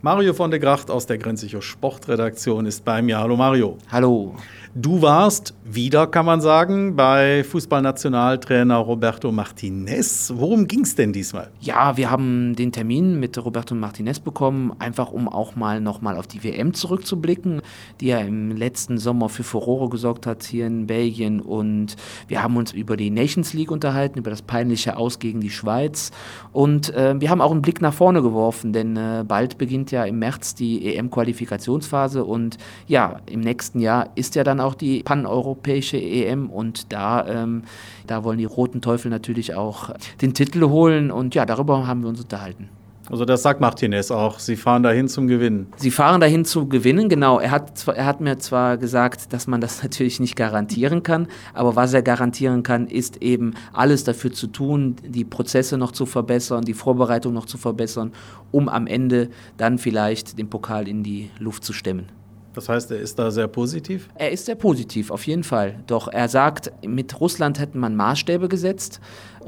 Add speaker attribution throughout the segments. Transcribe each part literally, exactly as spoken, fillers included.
Speaker 1: Mario von de Gracht aus der Grenzicho Sportredaktion ist bei mir. Hallo Mario.
Speaker 2: Hallo.
Speaker 1: Du warst wieder, kann man sagen, bei Fußballnationaltrainer Roberto Martinez. Worum ging es denn diesmal?
Speaker 2: Ja, wir haben den Termin mit Roberto Martinez bekommen, einfach um auch mal nochmal auf die W M zurückzublicken, die ja im letzten Sommer für Furore gesorgt hat hier in Belgien. Und wir haben uns über die Nations League unterhalten, über das peinliche Aus gegen die Schweiz. Und äh, wir haben auch einen Blick nach vorne geworfen, denn äh, bald beginnt ja im März die E M-Qualifikationsphase. Und ja, im nächsten Jahr ist ja dann auch auch die paneuropäische E M und da, ähm, da wollen die Roten Teufel natürlich auch den Titel holen und ja, darüber haben wir uns unterhalten.
Speaker 1: Also das sagt Martinez auch, Sie fahren dahin zum Gewinnen.
Speaker 2: Sie fahren dahin zu gewinnen, genau. Er hat, zwar, er hat mir zwar gesagt, dass man das natürlich nicht garantieren kann, aber was er garantieren kann, ist eben alles dafür zu tun, die Prozesse noch zu verbessern, die Vorbereitung noch zu verbessern, um am Ende dann vielleicht den Pokal in die Luft zu stemmen.
Speaker 1: Das heißt, er ist da sehr positiv?
Speaker 2: Er ist sehr positiv, auf jeden Fall. Doch er sagt, mit Russland hätte man Maßstäbe gesetzt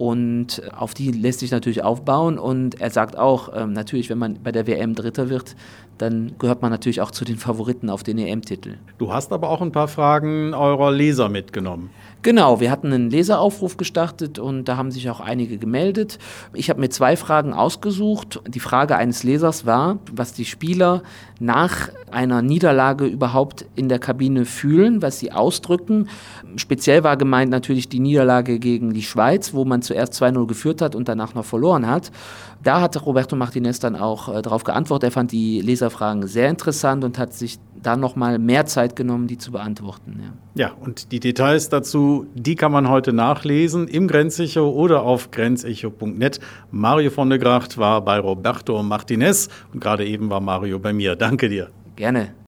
Speaker 2: und auf die lässt sich natürlich aufbauen. Und er sagt auch, ähm, natürlich, wenn man bei der W M Dritter wird, dann gehört man natürlich auch zu den Favoriten auf den E M-Titel.
Speaker 1: Du hast aber auch ein paar Fragen eurer Leser mitgenommen.
Speaker 2: Genau, wir hatten einen Leseraufruf gestartet und da haben sich auch einige gemeldet. Ich habe mir zwei Fragen ausgesucht. Die Frage eines Lesers war, was die Spieler nach einer Niederlage überhaupt in der Kabine fühlen, was sie ausdrücken. Speziell war gemeint natürlich die Niederlage gegen die Schweiz, wo man zuerst zwei null geführt hat und danach noch verloren hat. Da hat Roberto Martinez dann auch äh, darauf geantwortet. Er fand die Leserfragen sehr interessant und hat sich dann noch mal mehr Zeit genommen, die zu beantworten. Ja.
Speaker 1: ja, und die Details dazu, die kann man heute nachlesen im Grenzecho oder auf grenzecho punkt net. Mario von de Gracht war bei Roberto Martinez und gerade eben war Mario bei mir. Danke dir.
Speaker 2: Gerne.